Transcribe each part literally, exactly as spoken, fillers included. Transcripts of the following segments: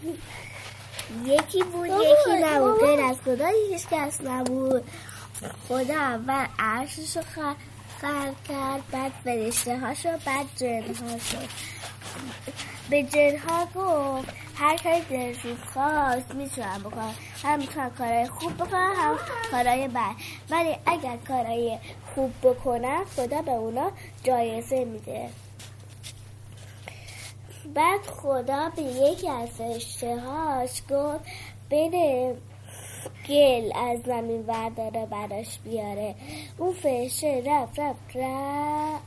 یکی بود یکی نبود، غیر از خدا هیچ کس نبود. خدا اول عرشش رو خلق کرد، بعد فرشته هاشو، بعد جن هاشو. به جن ها گفت هر کاری دلشون خواست میتونن بکنن، هم میتونن کارهای خوب بکنن هم کارهای بد، ولی اگر کارهای خوب بکنن خدا به اونا جایزه میده. بعد خدا به یکی از فرشته هاش گفت بره گل از زمین ورداره براش بیاره. اون فرشته رفت رفت رفت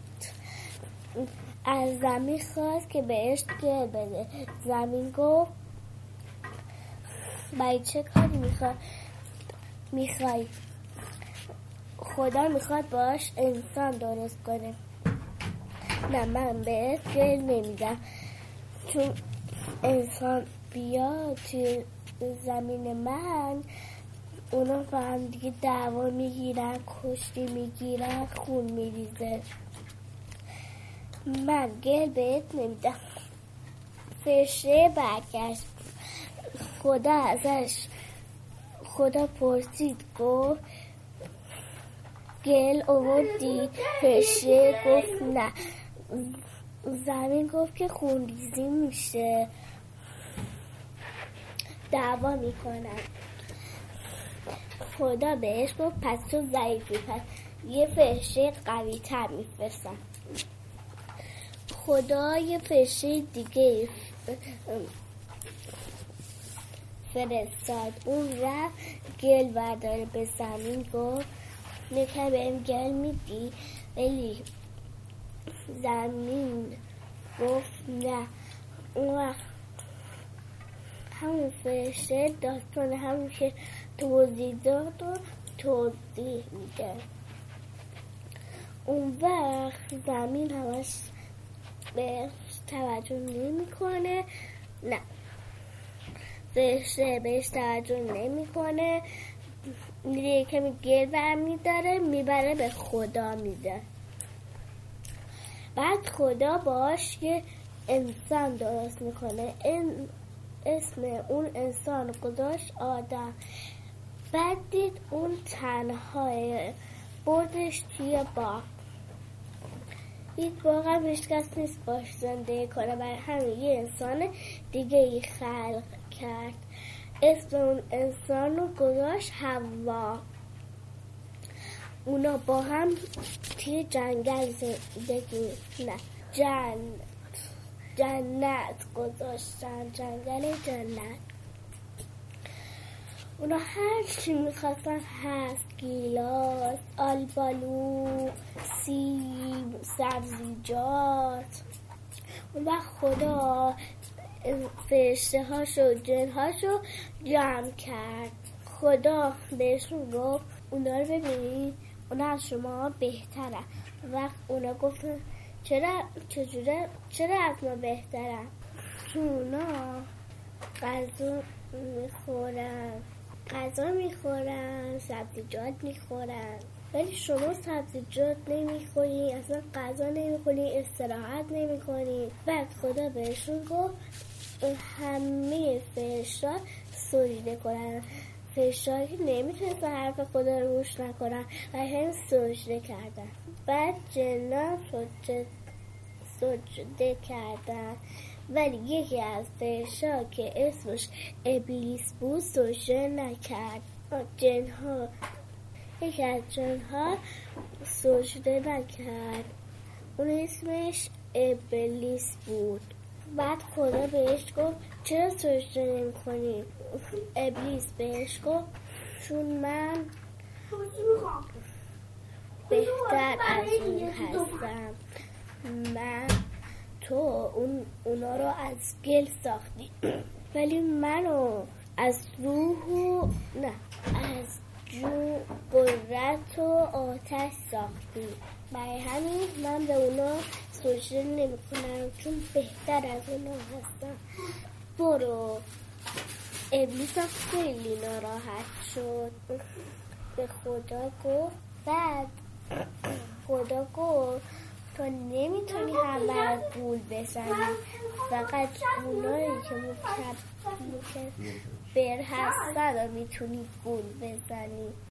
از زمین خواست که بهش گل بده. زمین گفت برای چه کاری میخواد میخوای؟ خدا میخواد باش انسان درست کنه. نه من بهت گل نمیدم، چون انسان بیاد توی زمین من اونا با هم دیگه دعوا میگیرن، کشتی میگیرن، خون میریزه. من گل بهت نمیدم. فرشته برگشت. خدا ازش خدا پرسید گفت گل آوردی؟ فرشته گفت نه. زمین گفت که خونریزی میشه، دعوا میکنن. خدا بهش گفت پس تو ضعیفی، پس یه فرشته قوی تر میفرستم. خدا یه فرشته دیگه فرستاد. اون رفت گل برداره به زمین گفت میکنه بهم گل میدی؟ ولی زمین گفت نه. اون وقت همون فرشته داستان همون که توضیح داد و توضیح میده. اون وقت زمین همش بهش توجه نمی کنه. نه فرشته بهش توجه نمی کنه، میره که گل برمی داره میبره به خدا میده. بعد خدا باش یه انسان درست میکنه. این اسم اون انسان گذاشت آدم. بعد دید اون تنهای، بردش توی باغ. دید واقعا هیچ کس نیست باش زندگی کنه، برای همین یه انسان دیگه ای خلق کرد. اسم اون انسان رو گذاشت حوا. اونا با هم توی جنگل زندگی نه جن جنت گذاشتن، جنگل جنت. اونا هر چی میخواستن هست، گیلاس، آلبالو، سیب، سبزیجات. اون وقت خدا فرشته هاشو جن هاشو جمع کرد. خدا بهشون گفت اونا رو ببینید، اونا از شما بهترن. وقت اونا گفتن چرا چجوره چرا از ما بهترن؟ چون اونا غذا میخورن غذا میخورن سبزیجات میخورن، ولی شما سبزیجات نمیخوری، اصلا غذا نمیخوری، استراحت نمیکنی. بعد خدا بهشون گفت همه فرشتا سجده کنن. فرشتا که نمیتونستن حرف خدا رو گوش نکنن و هم سجده کردن. بعد جنات سجده, سجده کردن، ولی یکی از فرشتا که اسمش ابلیس بود سجده نکرد. جنها یکی از جنها سجده نکرد، اون اسمش ابلیس بود. بعد خدا بهش گفت چرا سجده نمی کنی؟ ابلیس بهش گفت چون من بهتر از این هستم. من تو اون اونا رو از گل ساختی، ولی منو از روح و نه از جو قدرت و آتش ساختی. برای همین من به اونا سجده نمی کنم، چون بهتر از اونا هستم. برو. ابلیس خیلی ناراحت شد، به خدا گفت. بعد خدا گفت تو نمیتونی همه رو گول بزنی، فقط اونایی که مکبر هستن رو میتونی گول بزنی.